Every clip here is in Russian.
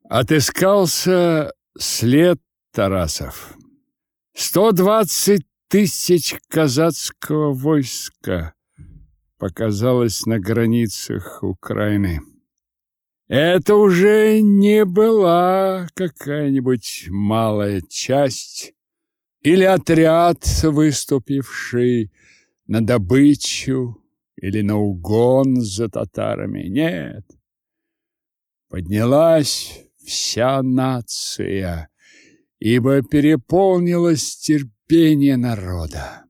Отыскался след Тарасов. 120 тысяч казацкого войска показалось на границах Украины. Это уже не была какая-нибудь малая часть или отряд, выступивший на добычу или на угон за татарами. Нет. Поднялась вся нация, ибо переполнилось терпение народа.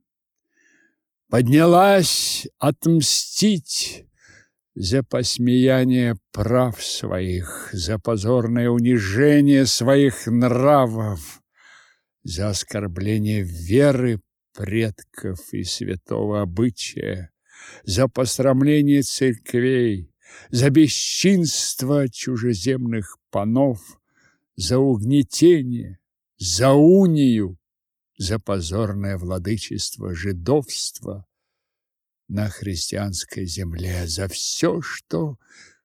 Поднялась отмстить за посмеяние прав своих, за позорное унижение своих нравов, за оскорбление веры предков и святого обычая, за посрамление церквей, за бесчинство чужеземных панов, за угнетение, за унию, за позорное владычество жидовства на христианской земле, за все, что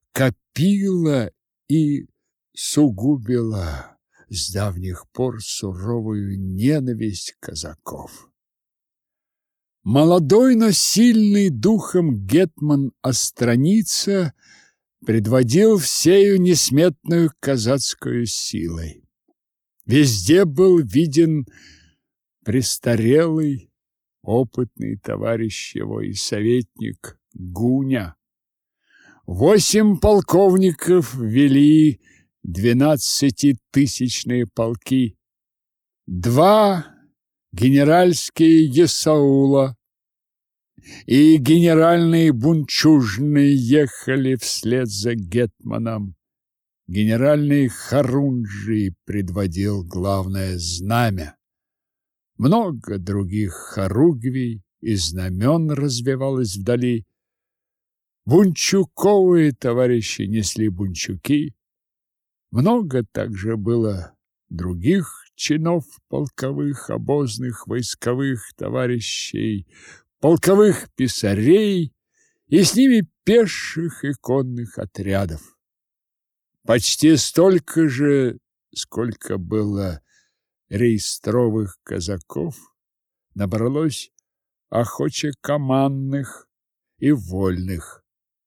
копило и сугубило с давних пор суровую ненависть казаков. Молодой, но сильный духом гетман Остраница предводил всею несметную казацкую силой. Везде был виден престарелый, опытный товарищ его и советник Гуня. 8 полковников вели 12-тысячные полки. 2 генеральские есаула и генеральные бунчужные ехали вслед за гетманом. Генеральный Харунжий предводил главное знамя. Много других хоругвий и знамен развевалось вдали. Бунчуковые товарищи несли бунчуки. Много также было других чинов полковых, обозных, войсковых товарищей, полковых писарей и с ними пеших и конных отрядов. Почти столько же, сколько было реестровых казаков, набралось охочекомандных и вольных.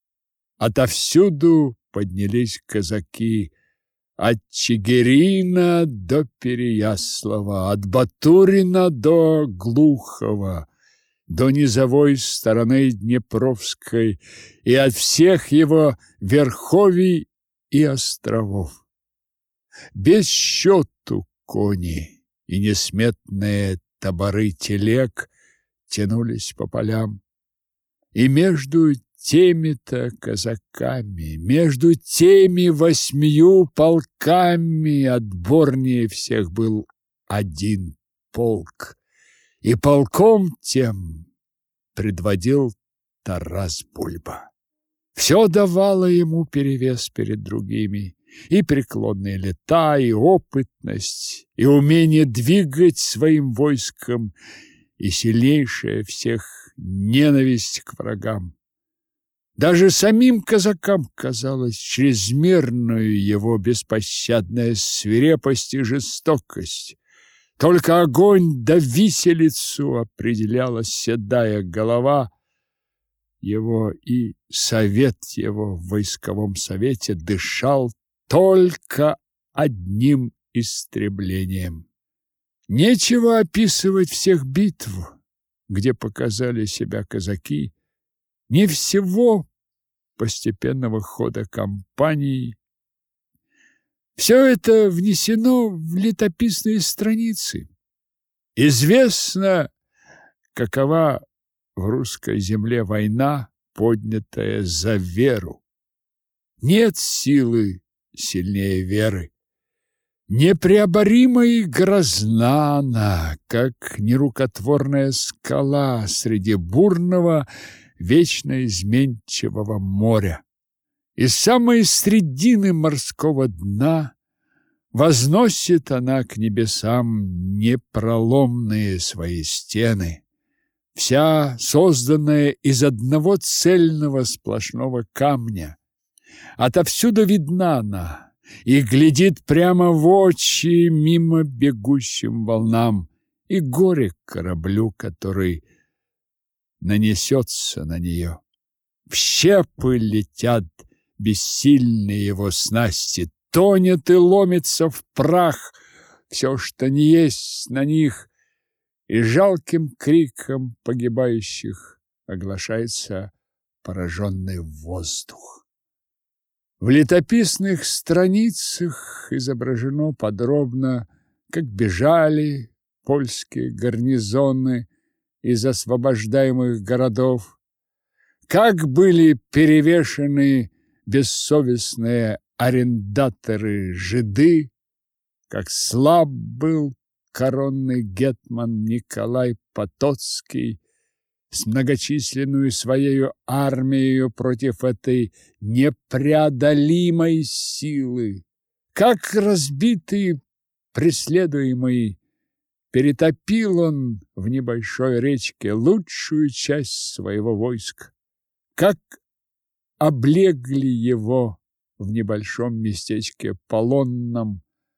Отовсюду поднялись казаки от Чигирина до Переяслава, от Батурина до Глухова, до низовой стороны Днепровской и от всех его верховий и островов. Без счету кони и несметные таборы телег тянулись по полям. И между теми-то казаками, между теми 8 полками отборнее всех был один полк, и полком тем предводил Тарас Бульба. Все давало ему перевес перед другими, и преклонные лета, и опытность, и умение двигать своим войском, и сильнейшая всех ненависть к врагам. Даже самим казакам казалось чрезмерную его беспощадная свирепость и жестокость. Только огонь да виселицу определяла седая голова его, и совет его в войсковом совете дышал только одним истреблением. Нечего описывать всех битв, где показали себя казаки, ни всего постепенного хода кампании. Все это внесено в летописные страницы. Известно, какова в русской земле война, поднятая за веру. Нет силы сильнее веры. Непреоборима и грозна она, как нерукотворная скала среди бурного, вечно изменчивого моря. Из самой средины морского дна возносит она к небесам непроломные свои стены, вся созданная из одного цельного сплошного камня. Отовсюду видна она, и глядит прямо в очи мимо бегущим волнам, и горе кораблю, который нанесется на нее. В щепы летят бессильные его снасти, тонет и ломится в прах все, что не есть на них, и жалким криком погибающих оглашается пораженный воздух. В летописных страницах изображено подробно, как бежали польские гарнизоны из освобождаемых городов, как были перевешены бессовестные арендаторы-жиды, как слаб был коронный гетман Николай Потоцкий с многочисленную своей армией против этой непреодолимой силы, как разбитый преследуемый перетопил он в небольшой речке лучшую часть своего войска, как облегли его в небольшом местечке Полонном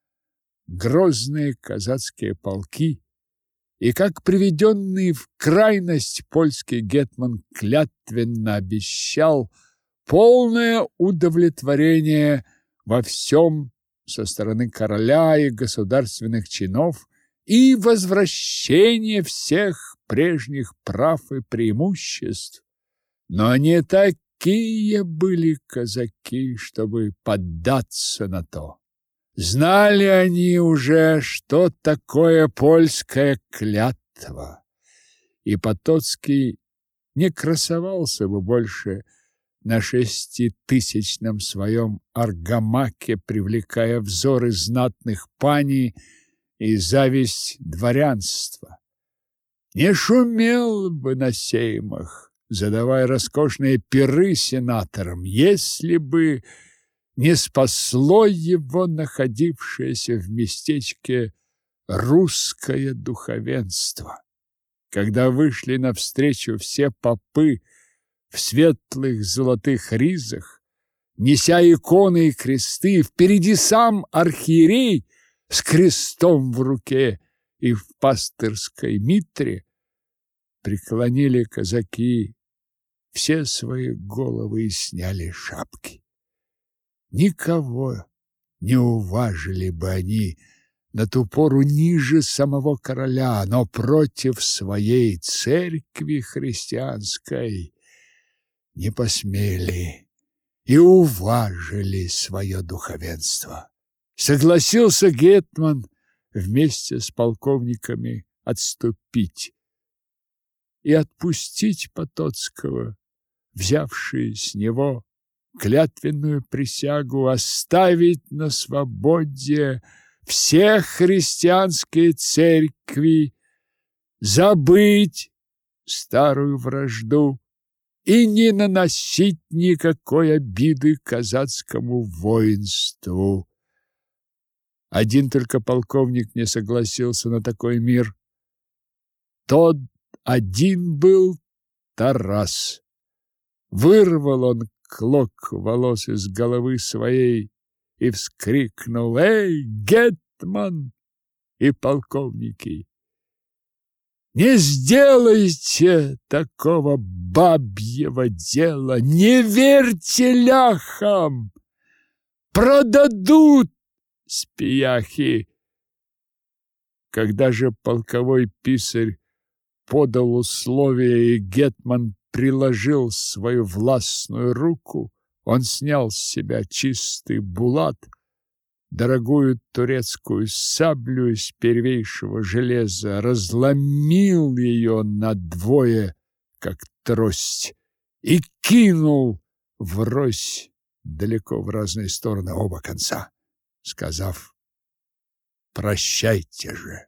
грозные казацкие полки, и как приведенный в крайность польский гетман клятвенно обещал полное удовлетворение во всем со стороны короля и государственных чинов и возвращение всех прежних прав и преимуществ. Но они такие были казаки, чтобы поддаться на то. Знали они уже, что такое польская клятва, и Потоцкий не красовался бы больше на 6000-м своем аргамаке, привлекая взоры знатных паней и зависть дворянства. Не шумел бы на сеймах, задавая роскошные пиры сенаторам, если бы не спасло его находившееся в местечке русское духовенство. Когда вышли навстречу все попы в светлых золотых ризах, неся иконы и кресты, впереди сам архиерей с крестом в руке и в пастырской митре, преклонили казаки все свои головы и сняли шапки. Никого не уважили бы они на ту пору ниже самого короля, но против своей церкви христианской не посмели и уважили свое духовенство. Согласился гетман вместе с полковниками отступить и отпустить Потоцкого, взявший с него клятвенную присягу оставить на свободе все христианские церкви, забыть старую вражду и не наносить никакой обиды казацкому воинству. Один только полковник не согласился на такой мир. Тот один был Тарас. Вырвал он клок волос из головы своей и вскрикнул: «Эй, гетман и полковники! Не сделайте такого бабьего дела! Не верьте ляхам! Продадут спияхи!» Когда же полковой писарь подал условия и гетман приложил свою властную руку, он снял с себя чистый булат, дорогую турецкую саблю из первейшего железа, разломил ее надвое, как трость, и кинул врозь далеко в разные стороны оба конца, сказав: «Прощайте же!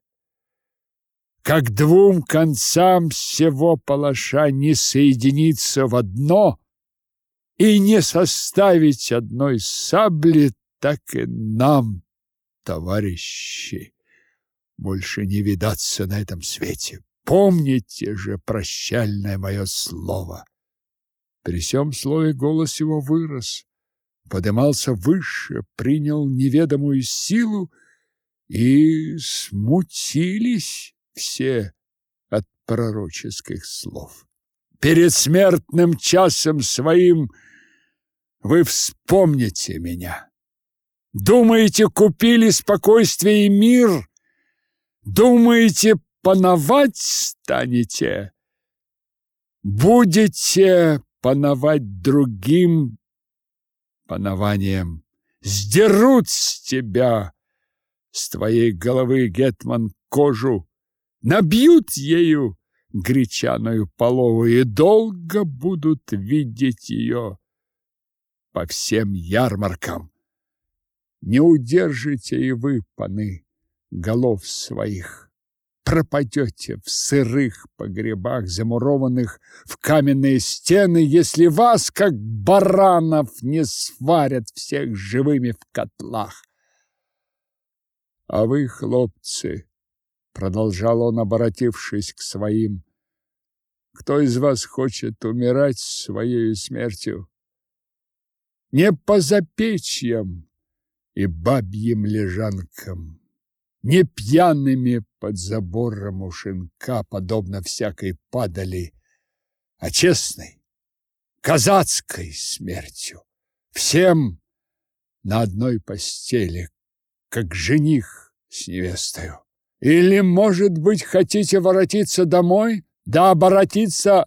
Как двум концам всего палаша не соединиться в одно и не составить одной сабли, так и нам, товарищи, больше не видаться на этом свете. Помните же прощальное мое слово». При сём слове голос его вырос, подымался выше, принял неведомую силу, и смутились все от пророческих слов. Перед смертным часом своим вы вспомните меня. Думаете, купили спокойствие и мир? Думаете, пановать станете? Будете пановать другим панованием. Сдерут с тебя, с твоей головы, гетман, кожу, набьют ею гречаную полову и долго будут видеть ее по всем ярмаркам. Не удержите и вы, паны, голов своих. Пропадете в сырых погребах, замурованных в каменные стены, если вас, как баранов, не сварят всех живыми в котлах. А вы, хлопцы, продолжал он, обратившись к своим, кто из вас хочет умирать своей смертью? Не по запечьям и бабьим лежанкам, не пьяными под забором у шинка, подобно всякой падали, а честной, казацкой смертью, всем на одной постели, как жених с невестою. Или, может быть, хотите воротиться домой, да оборотиться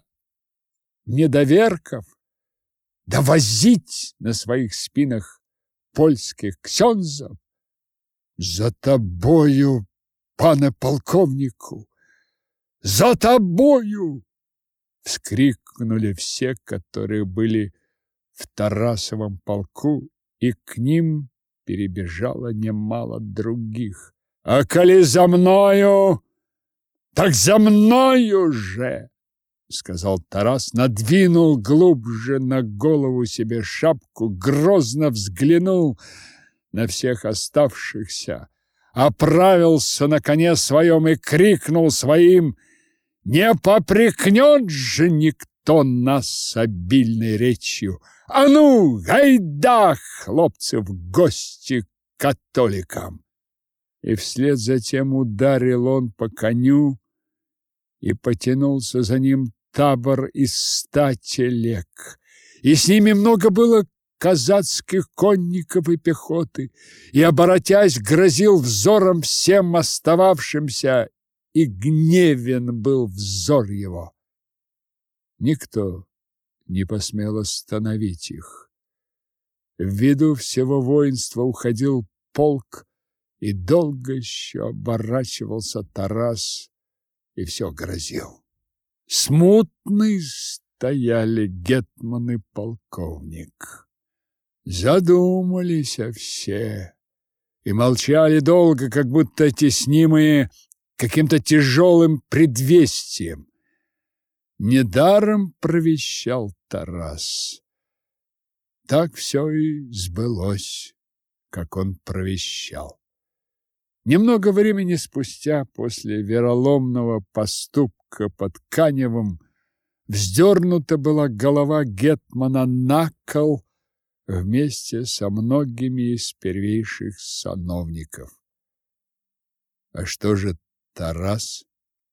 недоверков, да возить на своих спинах польских ксьондзов? За тобою, пане полковнику, за тобою! Вскрикнули все, которые были в Тарасовом полку, и к ним перебежало немало других. А коли за мною, так за мною же, сказал Тарас, надвинул глубже на голову себе шапку, грозно взглянул на всех оставшихся, оправился на коне своем и крикнул своим: «Не попрекнет же никто нас обильной речью! А ну, гайда, хлопцы, в гости к католикам!» И вслед за тем ударил он по коню, и потянулся за ним табор из 100 телег, и с ними много было казацких конников и пехоты, и, оборотясь, грозил взором всем остававшимся, и гневен был взор его. Никто не посмел остановить их. В виду всего воинства уходил полк, и долго еще оборачивался Тарас и все грозил. Смутный стояли гетман и полковник. Задумались все и молчали долго, как будто теснимые каким-то тяжелым предвестием. Недаром провещал Тарас. Так все и сбылось, как он провещал. Немного времени спустя, после вероломного поступка под Каневым, вздернута была голова гетмана на кол вместе со многими из первейших сановников. А что же Тарас?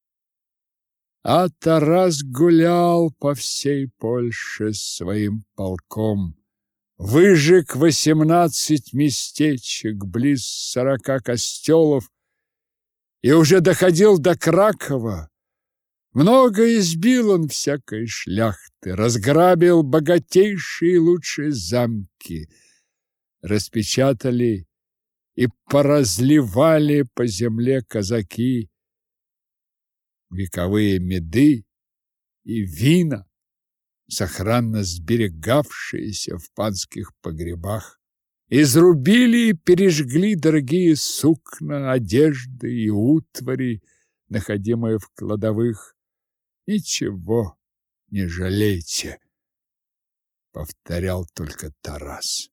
А Тарас гулял по всей Польше с своим полком, выжег 18 местечек, близ 40 костелов, и уже доходил до Кракова. Много избил он всякой шляхты, разграбил богатейшие и лучшие замки, распечатали и поразливали по земле казаки вековые меды и вина, сохранно сберегавшиеся в панских погребах. Изрубили и пережгли дорогие сукна, одежды и утвари, находимые в кладовых. Ничего не жалейте, повторял только Тарас.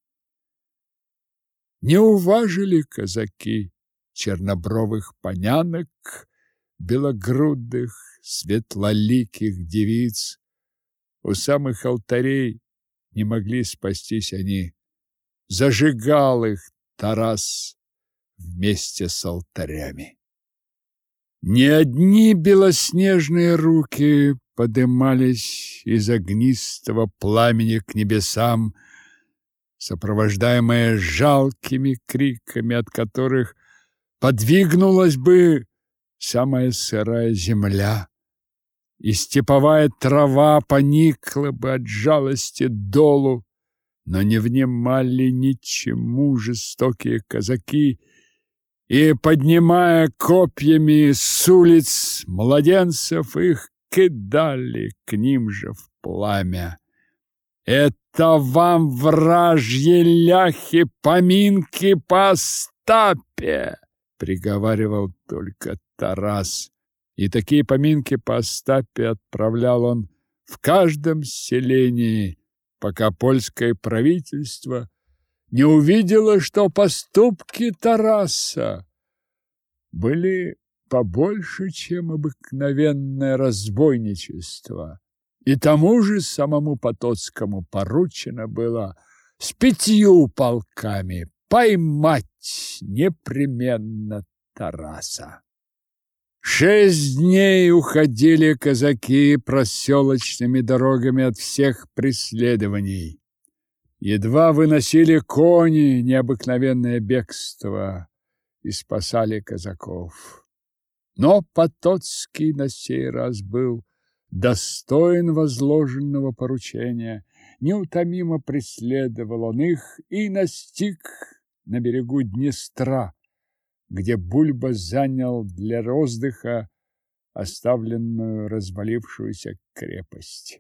Не уважили казаки чернобровых понянок, белогрудых, светлоликих девиц. У самых алтарей не могли спастись они зажигал их Тарас вместе с алтарями. Не одни белоснежные руки подымались из огнистого пламени к небесам, сопровождаемые жалкими криками, от которых подвигнулась бы самая сырая земля, и степовая трава поникла бы от жалости долу, но не внимали ничему жестокие казаки, и, поднимая копьями с улиц младенцев, их кидали к ним же в пламя. «Это вам, вражьи ляхи, поминки по Остапе!» — приговаривал только Тарас. И такие поминки по Остапе отправлял он в каждом селении, пока польское правительство не увидело, что поступки Тараса были побольше, чем обыкновенное разбойничество. И тому же самому Потоцкому поручено было с 5 полками поймать непременно Тараса. 6 дней уходили казаки проселочными дорогами от всех преследований. Едва выносили кони необыкновенное бегство и спасали казаков. Но Потоцкий на сей раз был достоин возложенного поручения. Неутомимо преследовал он их и настиг на берегу Днестра, где Бульба занял для роздыха оставленную развалившуюся крепость.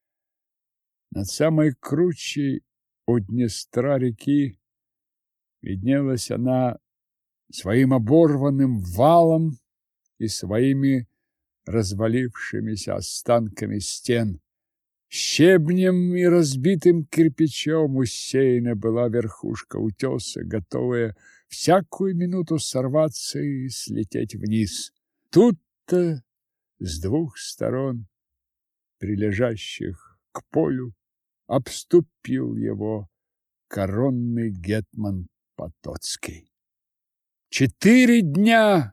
Над самой кручей у Днестра реки виднелась она своим оборванным валом и своими развалившимися останками стен. Щебнем и разбитым кирпичом усеяна была верхушка утеса, готовая всякую минуту сорваться и слететь вниз. Тут-то с 2 сторон, прилежащих к полю, обступил его коронный гетман Потоцкий. 4 дня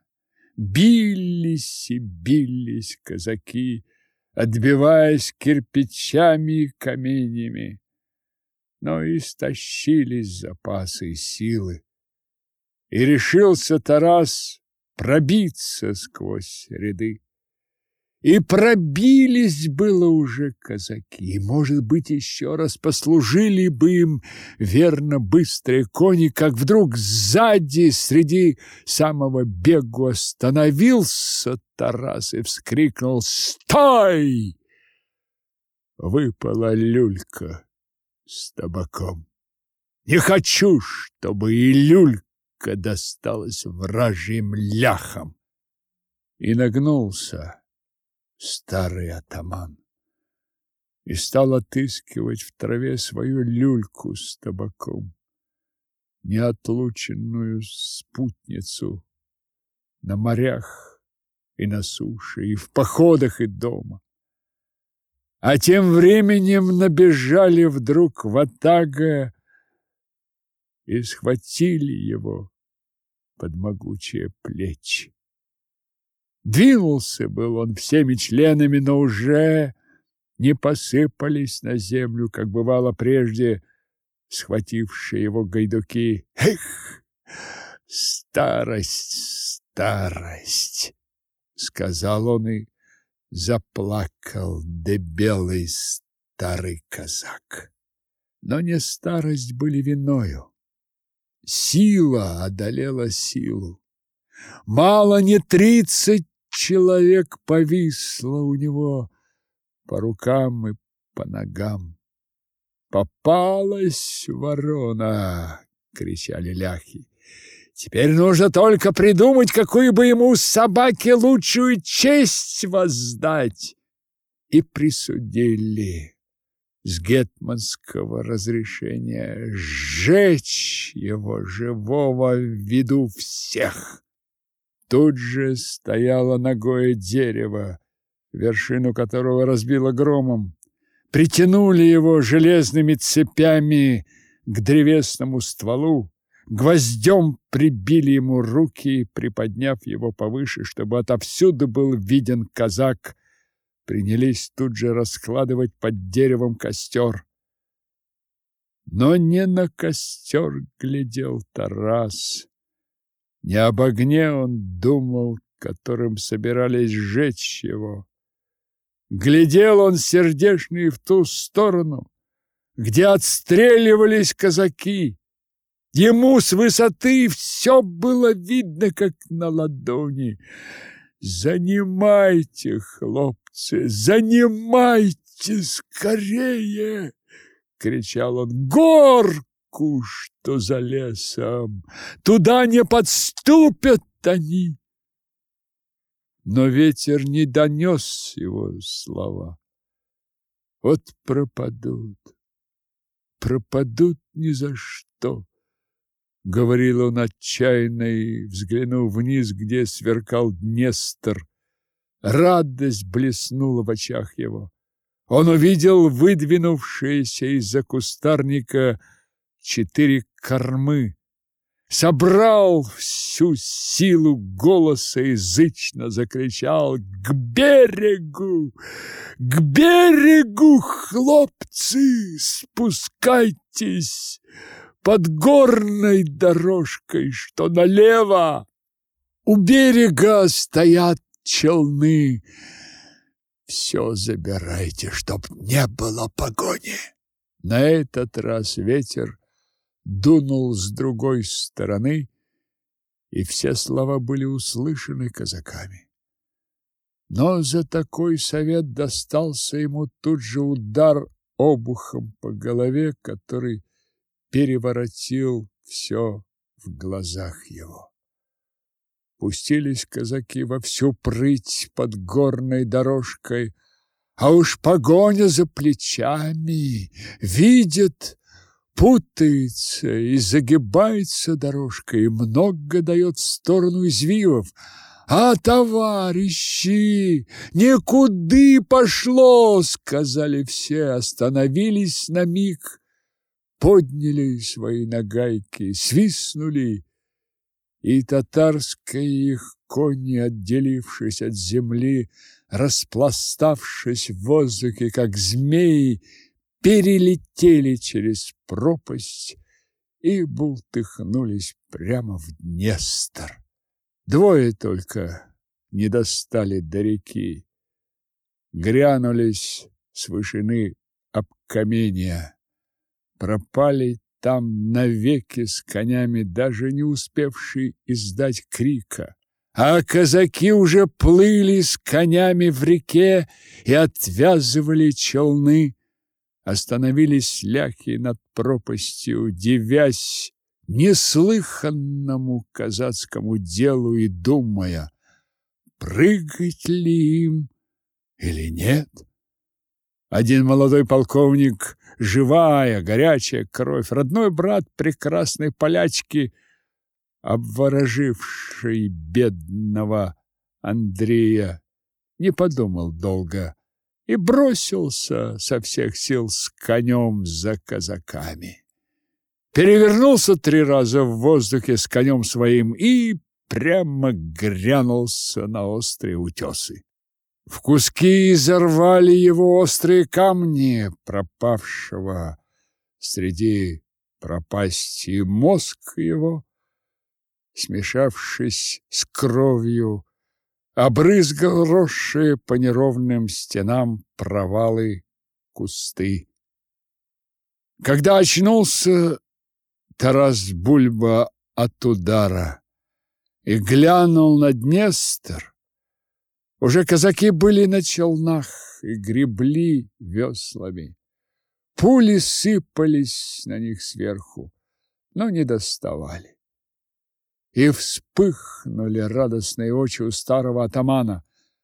бились и бились казаки, отбиваясь кирпичами и каменями, но истощились запасы и силы. И решился Тарас пробиться сквозь ряды. И пробились было уже казаки, и, может быть, еще раз послужили бы им верно быстрые кони, как вдруг сзади среди самого бегу остановился Тарас и вскрикнул: «Стой!» Выпала люлька с табаком. Не хочу, чтобы и люлька досталась вражьим ляхам. И нагнулся старый атаман и стал отыскивать в траве свою люльку с табаком, неотлученную спутницу на морях и на суше, и в походах, и дома. А тем временем набежали вдруг ватага и схватили его под могучие плечи. Двинулся был он всеми членами, но уже не посыпались на землю, как бывало прежде, схватившие его гайдуки. «Эх, старость, старость!» — сказал он и заплакал дебелый старый казак. Но не старость были виною. Сила одолела силу. Мало не 30 человек повисло у него по рукам и по ногам. «Попалась ворона!» — кричали ляхи. «Теперь нужно только придумать, какую бы ему собаке лучшую честь воздать!» И присудили с гетманского разрешения сжечь его живого в виду всех. Тут же стояло нагое дерево, вершину которого разбило громом. Притянули его железными цепями к древесному стволу, гвоздем прибили ему руки и, приподняв его повыше, чтобы отовсюду был виден казак, принялись тут же раскладывать под деревом костер. Но не на костер глядел Тарас, не об огне он думал, которым собирались сжечь его. Глядел он сердечный в ту сторону, где отстреливались казаки. Ему с высоты все было видно, как на ладони. «Занимайте, хлопцы, занимайте скорее!» — кричал он. «Горку, что за лесом! Туда не подступят они!» Но ветер не донес его слова. «Вот пропадут ни за что!» — говорил он отчаянно и, взглянув вниз, где сверкал Днестр, радость блеснула в очах его. Он увидел выдвинувшиеся из-за кустарника 4 кормы, собрал всю силу голоса и зычно закричал: к берегу, хлопцы, спускайтесь под горной дорожкой, что налево. У берега стоят челны. Все забирайте, чтоб не было погони». На этот раз ветер дунул с другой стороны, и все слова были услышаны казаками. Но за такой совет достался ему тут же удар обухом по голове, который переворотил все в глазах его. Пустились казаки во всю прыть под горной дорожкой, а уж погоня за плечами, видят, путается и загибается дорожка, и много дает в сторону извивов. «А, товарищи, никуды пошло!» — сказали все, остановились на миг, подняли свои нагайки, свистнули, и татарские их кони, отделившись от земли, распластавшись в воздухе, как змеи, перелетели через пропасть и бултыхнулись прямо в Днестр. 2 только не достали до реки, грянулись с вышины об каменья, пропали там навеки с конями, даже не успевшие издать крика. А казаки уже плыли с конями в реке и отвязывали челны. Остановились ляхи над пропастью, дивясь неслыханному казацкому делу и думая, прыгать ли им или нет. Один молодой полковник, живая, горячая кровь, родной брат прекрасной полячки, обвороживший бедного Андрея, не подумал долго и бросился со всех сил с конем за казаками. Перевернулся 3 раза в воздухе с конем своим и прямо грянулся на острые утесы. В куски изорвали его острые камни пропавшего среди пропасти, мозг его, смешавшись с кровью, обрызгал росшие по неровным стенам провалы кусты. Когда очнулся Тарас Бульба от удара и глянул на Днестр, уже казаки были на челнах и гребли веслами. Пули сыпались на них сверху, но не доставали. И вспыхнули радостные очи у старого атамана.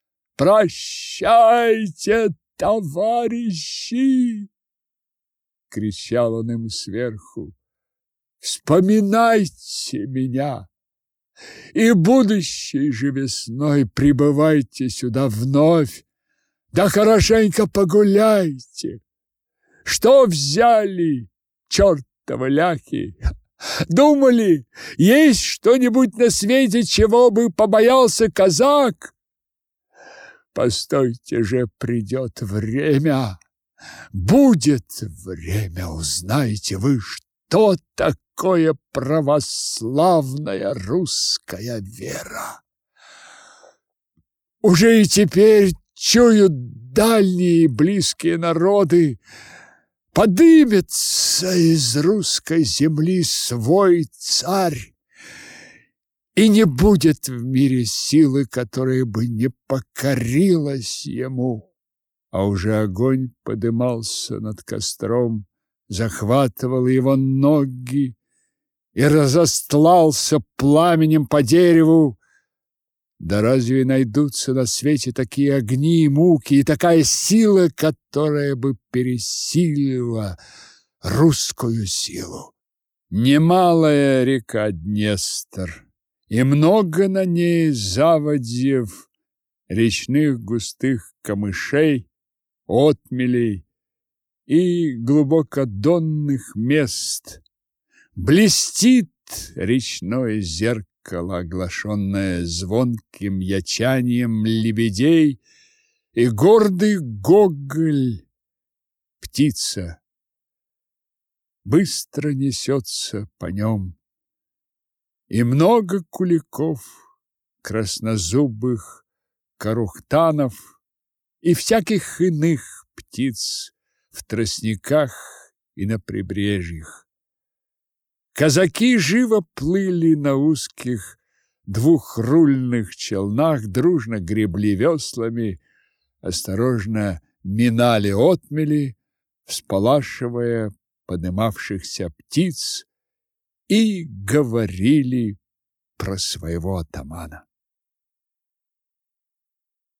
«Прощайте, товарищи!» — кричал он им сверху. «Вспоминайте меня! И будущей же весной прибывайте сюда вновь, да хорошенько погуляйте. Что взяли, черт этого ляхи. Думали, есть что-нибудь на свете, чего бы побоялся казак? Постойте же, придет время. Будет время, узнаете вы, что такое православная русская вера. Уже и теперь чуют дальние и близкие народы, подымется из русской земли свой царь, и не будет в мире силы, которая бы не покорилась ему. А уже огонь подымался над костром, захватывал его ноги и разостлался пламенем по дереву. Да разве найдутся на свете такие огни и муки и такая сила, которая бы пересилила русскую силу? Немалая река Днестр, и много на ней заводьев, речных густых камышей, отмелей и глубокодонных мест. Блестит речное зеркало, оглашенное звонким ячанием лебедей, и гордый гоголь, птица, быстро несется по нем. И много куликов, краснозубых корухтанов и всяких иных птиц в тростниках и на прибрежьях. Казаки живо плыли на узких двухрульных челнах, дружно гребли веслами, осторожно минали отмели, всполошивая поднимавшихся птиц, и говорили про своего атамана.